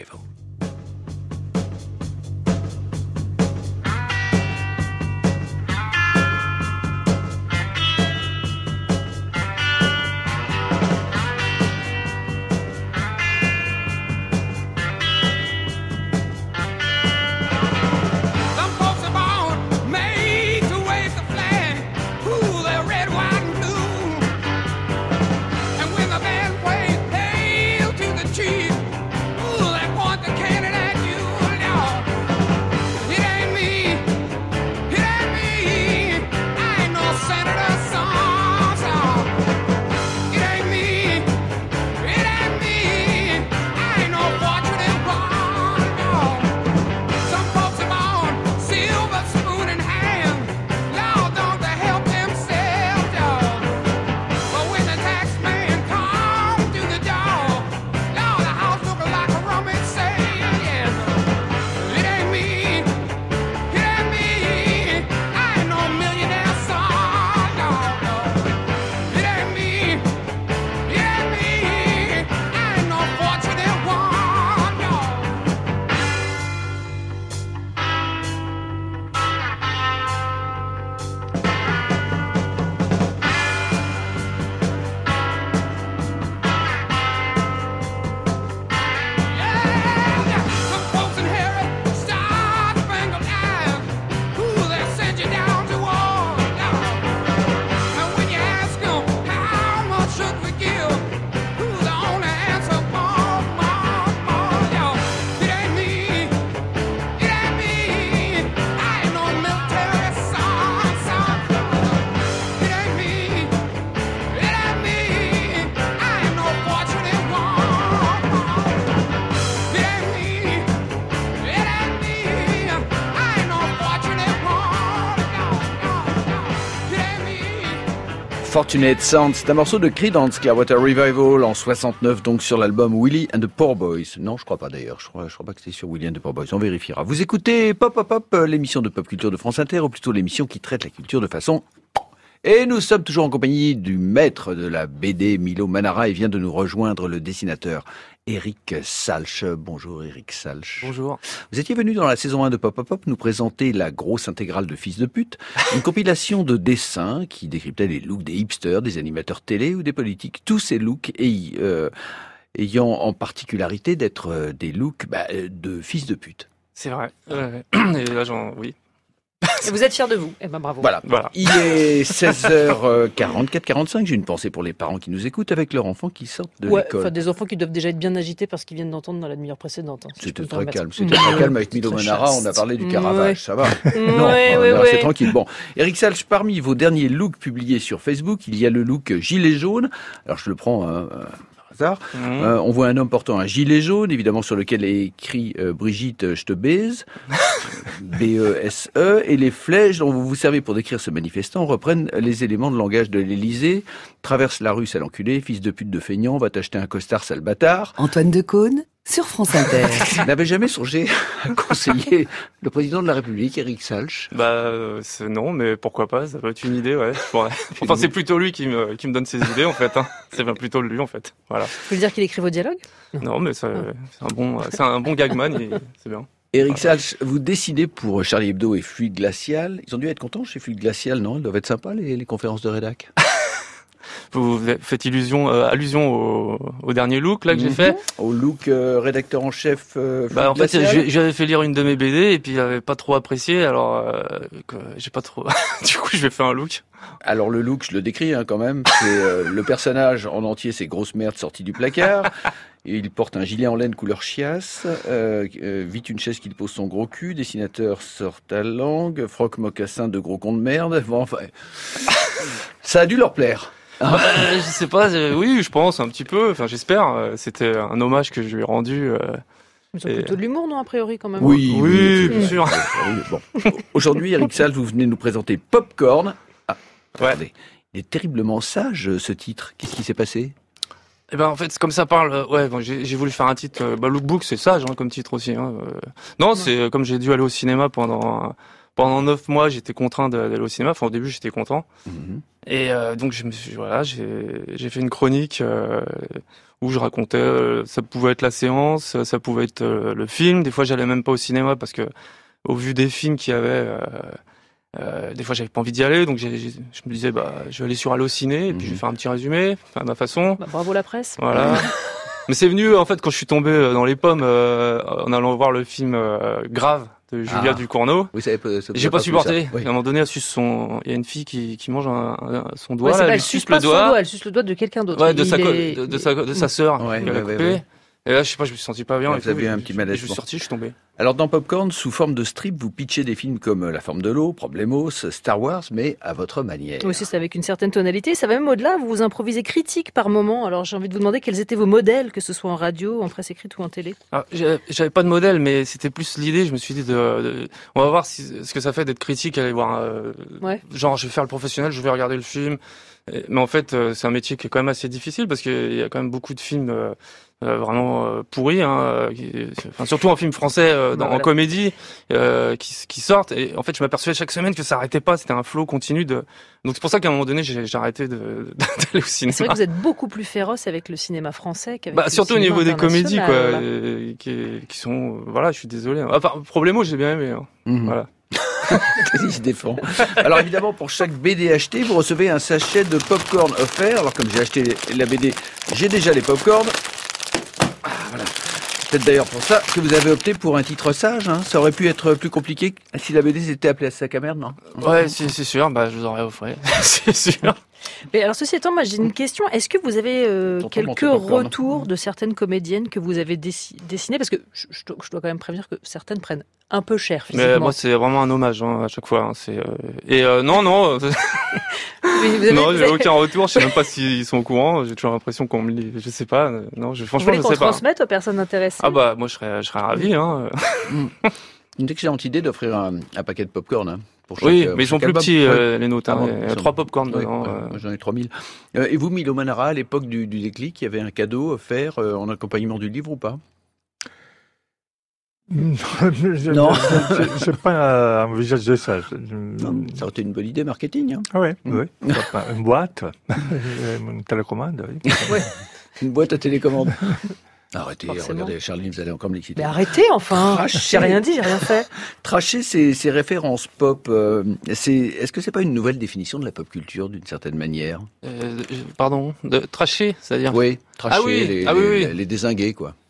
Fortunate Sound, c'est un morceau de Creedence Clearwater Revival en 69, donc sur l'album Willie and the Poor Boys. Non, je crois pas d'ailleurs, je crois pas que c'était sur Willie and the Poor Boys, on vérifiera. Vous écoutez Pop, l'émission de pop culture de France Inter, ou plutôt l'émission qui traite la culture de façon... Et nous sommes toujours en compagnie du maître de la BD, Milo Manara, et vient de nous rejoindre le dessinateur Eric Salch. Bonjour Eric Salch. Bonjour. Vous étiez venu dans la saison 1 de Pop nous présenter la grosse intégrale de Fils de pute, une compilation de dessins qui décryptait les looks des hipsters, des animateurs télé ou des politiques. Tous ces looks ayant en particularité d'être des looks de fils de pute. C'est vrai. Et là, oui. Et vous êtes fiers de vous. Eh ben bravo. Voilà. Il est 16h44, 45. J'ai une pensée pour les parents qui nous écoutent avec leurs enfants qui sortent de l'école. Enfin, des enfants qui doivent déjà être bien agités parce qu'ils viennent d'entendre dans la demi-heure précédente. Hein, C'était très calme. C'était très calme avec Milo Manara. On a parlé du Caravage. Ça va. C'est tranquille. Bon. Eric Salch, parmi vos derniers looks publiés sur Facebook, il y a le look gilet jaune. Alors, je le prends, on voit un homme portant un gilet jaune, évidemment sur lequel est écrit Brigitte, je te baise, B-E-S-E, et les flèches dont vous vous servez pour décrire ce manifestant reprennent les éléments de langage de l'Élysée. Traverse la rue, sale enculé, fils de pute de feignant, va t'acheter un costard, sale bâtard. Antoine Decaune sur France Inter. N'avez jamais songé à conseiller le président de la République, Eric Salch? Non, mais pourquoi pas, ça peut être une idée, ouais. Enfin, c'est plutôt lui qui me donne ses idées, en fait, hein. C'est bien plutôt lui, en fait. Voilà. Vous voulez dire qu'il écrit vos dialogues? Non, mais c'est un bon gagman, c'est bien. Eric Salch, vous dessinez pour Charlie Hebdo et Fluide Glacial. Ils ont dû être contents chez Fluide Glacial, non? Ils doivent être sympas, les conférences de rédac. Vous faites allusion au dernier look là que j'ai fait. Au look rédacteur en chef. En fait, j'avais fait lire une de mes BD et puis il avait pas trop apprécié, alors j'ai pas trop. Du coup, je vais faire un look. Alors le look, je le décris quand même. C'est le personnage en entier, c'est grosse merde sortie du placard. Et il porte un gilet en laine couleur chiasse, vite une chaise qu'il pose son gros cul, dessinateur sort ta langue, froc mocassin de gros con de merde. Bon, enfin, ça a dû leur plaire. Je sais pas, oui, je pense un petit peu. Enfin, j'espère. C'était un hommage que je lui ai rendu. Ils ont plutôt de l'humour, non, a priori, quand même. Oui, bien sûr. Bon. Aujourd'hui, Eric Salch, vous venez nous présenter Popcorn. Attendez. Il est terriblement sage, ce titre. Qu'est-ce qui s'est passé? Eh ben, en fait, comme ça parle, j'ai voulu faire un titre, Lookbook, c'est sage, comme titre aussi, Non, c'est, comme j'ai dû aller au cinéma pendant 9 mois, j'étais contraint d'aller au cinéma. Enfin, au début, j'étais content. Et donc, j'ai fait une chronique où je racontais, ça pouvait être la séance, ça pouvait être le film. Des fois, j'allais même pas au cinéma parce que, au vu des films qu'il y avait, des fois, j'avais pas envie d'y aller. Donc, je me disais, je vais aller sur Allociné et puis je vais faire un petit résumé, à ma façon. Bravo la presse. Voilà. Mais c'est venu, en fait, quand je suis tombé dans les pommes, en allant voir le film Grave de Julia Ducournau. Oui, j'ai pas supporté. Oui. À un moment donné, il y a une fille qui mange son doigt, elle suce le doigt. Elle suce le doigt de quelqu'un d'autre. Ouais, de sa sœur. Elle a coupé. Et là, je sais pas, je me suis senti pas bien. Vous avez eu un petit malaise. Je suis sorti, je suis tombé. Alors, dans Popcorn, sous forme de strip, vous pitchez des films comme La Forme de l'eau, Problemos, Star Wars, mais à votre manière. Aussi, c'est avec une certaine tonalité. Ça va même au-delà, vous improvisez critique par moment. Alors, j'ai envie de vous demander quels étaient vos modèles, que ce soit en radio, en presse écrite ou en télé. Alors, j'avais pas de modèle, mais c'était plus l'idée. Je me suis dit on va voir ce que ça fait d'être critique, aller voir. Genre, je vais faire le professionnel, je vais regarder le film. Mais en fait, c'est un métier qui est quand même assez difficile parce qu'il y a quand même beaucoup de films vraiment pourris, surtout en film français, en comédie, qui sortent. Et en fait, je m'apercevais chaque semaine que ça arrêtait pas. C'était un flow continu Donc c'est pour ça qu'à un moment donné, j'ai arrêté d'aller au cinéma. C'est vrai que vous êtes beaucoup plus féroce avec le cinéma français qu'avec le surtout cinéma au niveau des comédies, voilà. qui sont, je suis désolé. Enfin, Problemo, j'ai bien aimé. Voilà. Il se défend. Alors évidemment, pour chaque BD acheté, vous recevez un sachet de popcorn offert. Alors comme j'ai acheté la BD, j'ai déjà les popcorn. Voilà. Peut-être d'ailleurs pour ça que vous avez opté pour un titre sage. Ça aurait pu être plus compliqué si la BD s'était appelée Sac à merde, non? Ouais, c'est sûr. Je vous aurais offert. C'est sûr. Mais alors, ceci étant, moi, j'ai une question. Est-ce que vous avez quelques retours de certaines comédiennes que vous avez dessinées? Parce que je dois quand même prévenir que certaines prennent un peu cher physiquement. Mais moi, c'est vraiment un hommage à chaque fois. Non. Non, j'ai aucun retour. Je sais même pas s'ils sont au courant. J'ai toujours l'impression qu'on me lit. Je sais pas. Non, franchement, je sais pas. Vous voulez qu'on transmette aux personnes intéressées? Moi, je serais ravi. Une excellente idée d'offrir un paquet de popcorn. Oui, mais ils sont plus petits, les notes. Il y a 3 popcorn dedans. J'en ai 3000. Et vous, Milo Manara, à l'époque du déclic, il y avait un cadeau offert en accompagnement du livre ou pas? Je n'ai pas envisagé ça. Non, ça aurait été une bonne idée marketing. Oui. Une boîte, une télécommande. Oui. Ouais. Une boîte à télécommande. Arrêtez, regardez, Charlie, vous allez encore me l'exciter. Mais arrêtez, enfin. J'ai rien dit, j'ai rien fait. Tracher ces références pop, est-ce que c'est pas une nouvelle définition de la pop culture d'une certaine manière? Pardon, de tracher, c'est-à-dire? Oui, tracher, les dézinguer, quoi.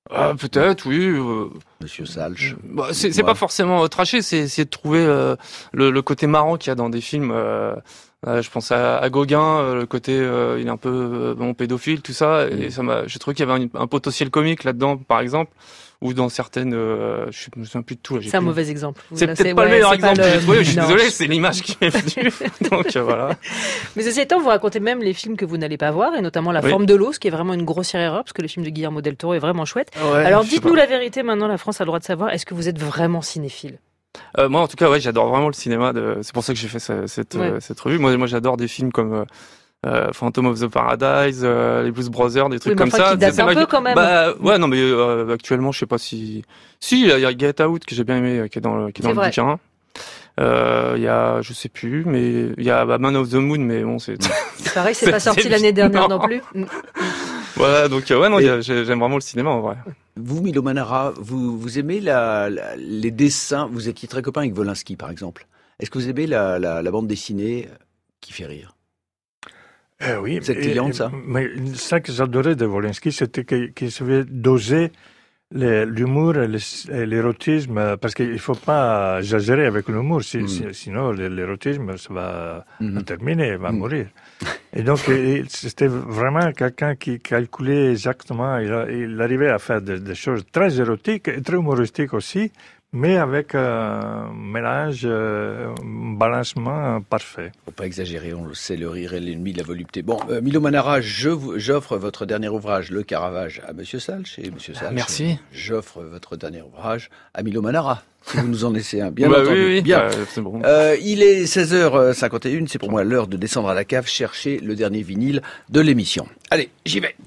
Peut-être, oui. Monsieur Salch. Bah, c'est pas forcément trashé, c'est essayer de trouver le côté marrant qu'il y a dans des films. Je pense à Gauguin, le côté il est un peu pédophile, tout ça. Et j'ai trouvé qu'il y avait un potentiel comique là-dedans, par exemple. Ou dans certaines, je me souviens plus de tout. Là, c'est un mauvais exemple. C'est peut-être pas le meilleur exemple que j'ai trouvé. Je suis désolé, c'est l'image qui m'est venue. Donc voilà. Mais ceci étant, vous racontez même les films que vous n'allez pas voir, et notamment La Forme de l'eau, ce qui est vraiment une grossière erreur, parce que le film de Guillermo del Toro est vraiment chouette. Ouais, alors dites-nous la vérité maintenant, la France a le droit de savoir, est-ce que vous êtes vraiment cinéphile? Moi, en tout cas, j'adore vraiment le cinéma. C'est pour ça que j'ai fait cette revue. Moi, j'adore des films comme Phantom of the Paradise, les Blues Brothers, des trucs comme ça. Qui datent un peu quand même. Non, mais actuellement, je sais pas si il y a Get Out que j'ai bien aimé, qui est dans le bouquin. Il y a, je sais plus, mais il y a Man of the Moon, mais bon, c'est pareil, c'est pas sorti l'année dernière non plus. Voilà, donc j'aime vraiment le cinéma en vrai. Vous, Milo Manara, vous aimez les dessins. Vous étiez très copain avec Volinsky, par exemple. Est-ce que vous aimez la bande dessinée qui fait rire? Oui, c'est client, ça. Mais ça que j'adorais de Volinsky, c'était qu'il savait doser l'humour et l'érotisme, parce qu'il ne faut pas exagérer avec l'humour, sinon l'érotisme, ça va terminer, va mourir. Et donc, c'était vraiment quelqu'un qui calculait exactement, il arrivait à faire des choses très érotiques et très humoristiques aussi, mais avec un mélange, un balancement parfait. Faut pas exagérer, on le sait, le rire est l'ennemi de la volupté. Bon, Milo Manara, j'offre votre dernier ouvrage, Le Caravage, à Monsieur Salch, et Monsieur Salch, merci. J'offre votre dernier ouvrage à Milo Manara. Si vous nous en laissez un, bien entendu. Oui. Bien. C'est bon. Il est 16h51, c'est pour moi l'heure de descendre à la cave chercher le dernier vinyle de l'émission. Allez, j'y vais.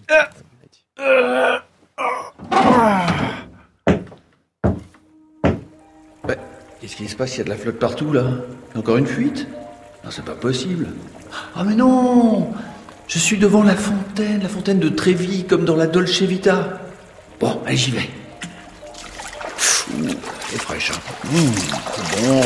Qu'est-ce qui se passe? Il y a de la flotte partout, là. Encore une fuite? Non, c'est pas possible. Ah, mais non! Je suis devant la fontaine de Trévis, comme dans la Dolce Vita. Bon, allez, j'y vais. C'est fraîche, hein. C'est bon.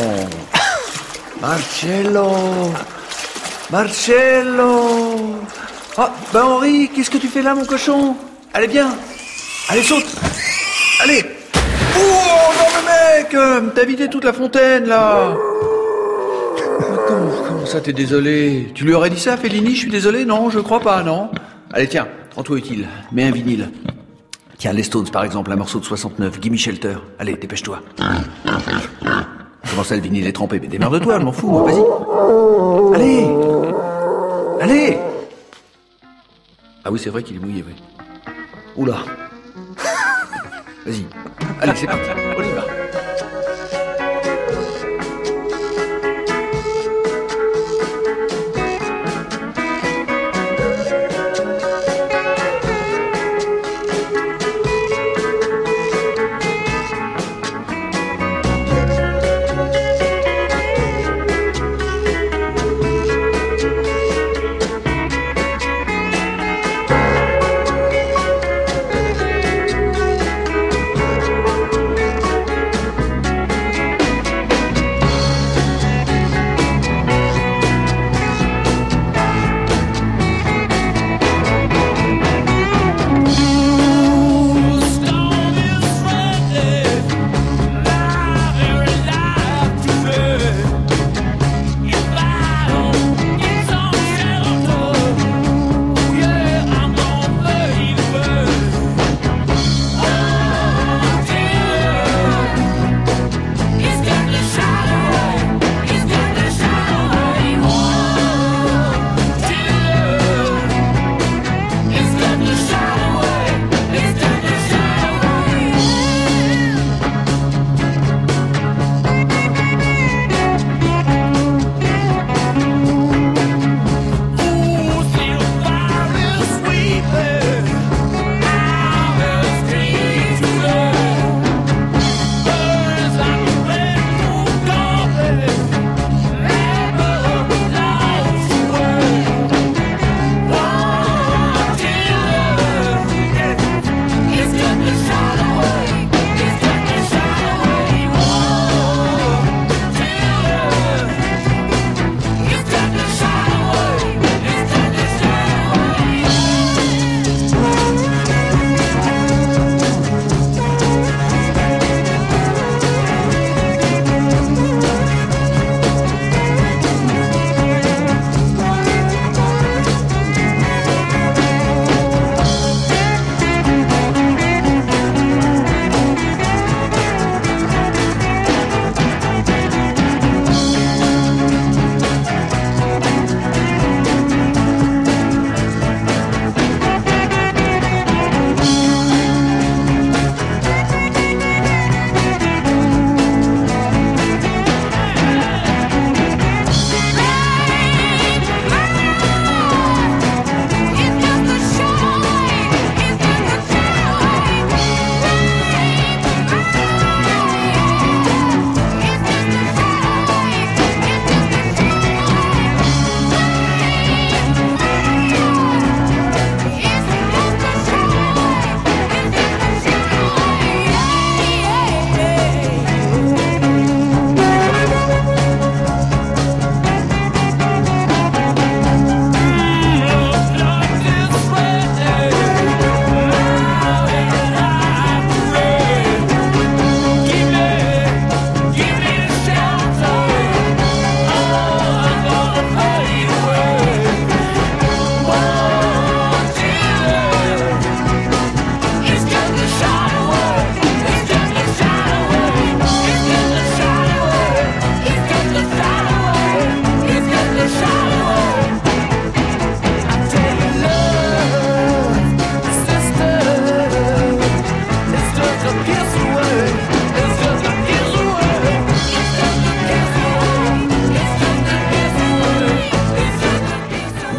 Marcello! Ah, Henri, qu'est-ce que tu fais là, mon cochon? Allez, viens. Allez, saute. Allez. Oh, non, mais mec, t'as vidé toute la fontaine, là. Comment ça, t'es désolé? Tu lui aurais dit ça, Fellini? Je suis désolé? Non, je crois pas, non. Allez, tiens, rends-toi utile. Mets un vinyle. Tiens, les Stones, par exemple, un morceau de 69, Gimme Shelter. Allez, dépêche-toi. Comment ça, le vinyle est trempé? Mais démerde-toi, je m'en fous, moi, vas-y. Allez. Ah oui, c'est vrai qu'il est mouillé, oui. Oula. Vas-y. Allez, c'est parti. On y va.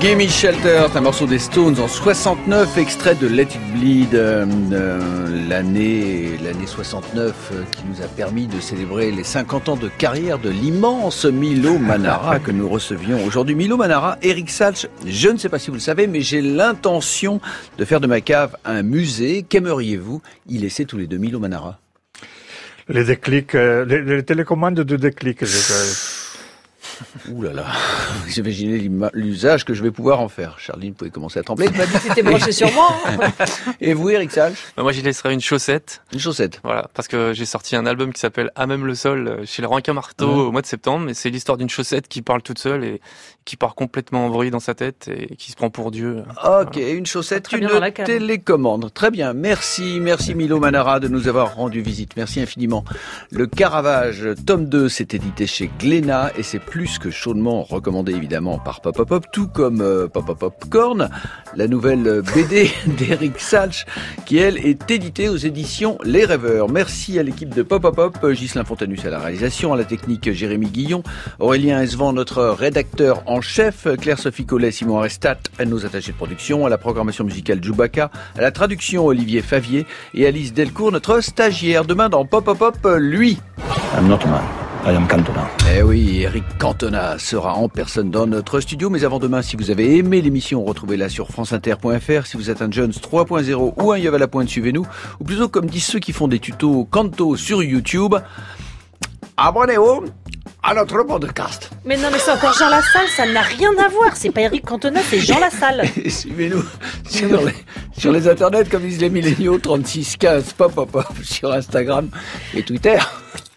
Gimme Shelter, c'est un morceau des Stones en 69, extrait de Let It Bleed, l'année 69 qui nous a permis de célébrer les 50 ans de carrière de l'immense Milo Manara que nous recevions aujourd'hui. Milo Manara, Eric Salch, je ne sais pas si vous le savez, mais j'ai l'intention de faire de ma cave un musée. Qu'aimeriez-vous y laisser tous les deux, Milo Manara? Les déclics, les télécommandes de déclics. Ouh là là, vous imaginez l'usage que je vais pouvoir en faire. Charline, vous pouvez commencer à trembler. Tu m'as dit que t'étais branché sur moi. Et vous, Eric Salch? Moi, j'y laisserais une chaussette. Une chaussette. Voilà, parce que j'ai sorti un album qui s'appelle À même le sol chez le Rankin Marteau au mois de septembre. Et c'est l'histoire d'une chaussette qui parle toute seule et qui part complètement en vrille dans sa tête et qui se prend pour Dieu. Ok, une chaussette, une télécommande. Très bien, merci Milo Manara de nous avoir rendu visite. Merci infiniment. Le Caravage, tome 2, c'est édité chez Glénat et c'est plus que chaudement recommandé évidemment par Pop Pop Pop, tout comme Pop Pop Popcorn, la nouvelle BD d'Eric Salch qui elle est éditée aux éditions Les Rêveurs. Merci à l'équipe de Pop Pop Pop, Ghislain Fontanus à la réalisation, à la technique Jérémy Guillon, Aurélien Esvan notre rédacteur en chef, Claire-Sophie Collet, Simon Arestat à nos attachés de production, à la programmation musicale Djoubaka, à la traduction Olivier Favier et Alice Delcourt notre stagiaire. Demain dans Pop Pop Pop, lui I'm not a man. I am Cantona. Eh oui, Eric Cantona sera en personne dans notre studio. Mais avant demain, si vous avez aimé l'émission, retrouvez-la sur franceinter.fr. Si vous êtes un Jones 3.0 ou un Yves à la pointe, suivez-nous. Ou plutôt, comme disent ceux qui font des tutos Canto sur YouTube, abonnez-vous à notre podcast. Mais non, mais c'est encore Jean Lassalle, ça n'a rien à voir. C'est pas Eric Cantona, c'est Jean Lassalle. Suivez-nous sur les internets, comme disent les milléniaux, 3615 pop sur Instagram et Twitter.